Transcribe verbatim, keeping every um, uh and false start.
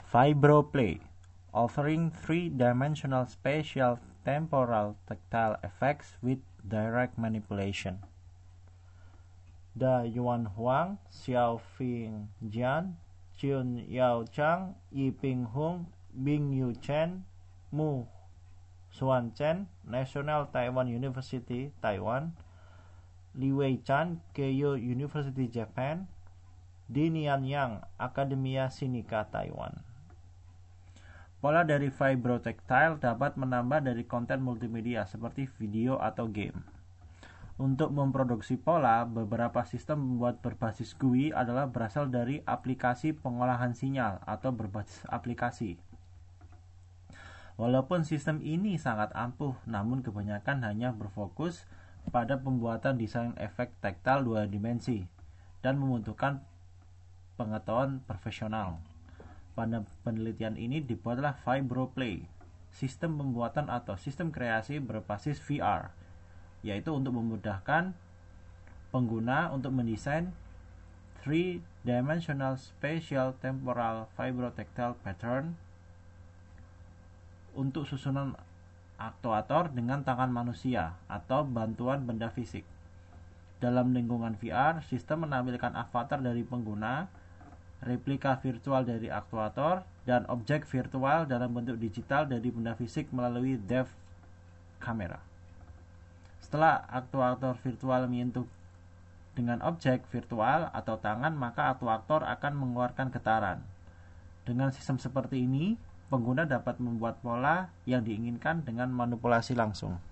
Vibroplay, offering three-dimensional spatial temporal tactile effects with direct manipulation. Da Yuan Huang, Xiaofing Jian, Chun Yao Chang, Yiping Hung, Bing Yu Chen, Mu Xuan Chen, National Taiwan University, Taiwan, Li Wei Chan, Keio University, Japan, Dinian Yang, Academia Sinica, Taiwan. Pola dari vibrotactile dapat menambah dari konten multimedia seperti video atau game. Untuk memproduksi pola, beberapa sistem pembuat berbasis G U I adalah berasal dari aplikasi pengolahan sinyal atau berbasis aplikasi. Walaupun sistem ini sangat ampuh, namun kebanyakan hanya berfokus pada pembuatan desain efek taktil dua dimensi dan membutuhkan pengetahuan profesional. Pada penelitian ini dibuatlah Vibroplay, sistem pembuatan atau sistem kreasi berbasis V R, yaitu untuk memudahkan pengguna untuk mendesain three-dimensional spatial temporal vibrotactile pattern untuk susunan aktuator dengan tangan manusia atau bantuan benda fisik. Dalam lingkungan V R, sistem menampilkan avatar dari pengguna, replika virtual dari aktuator, dan objek virtual dalam bentuk digital dari benda fisik melalui depth kamera. Setelah aktuator virtual menyentuh dengan objek virtual atau tangan, maka aktuator akan mengeluarkan getaran. Dengan sistem seperti ini, pengguna dapat membuat pola yang diinginkan dengan manipulasi langsung.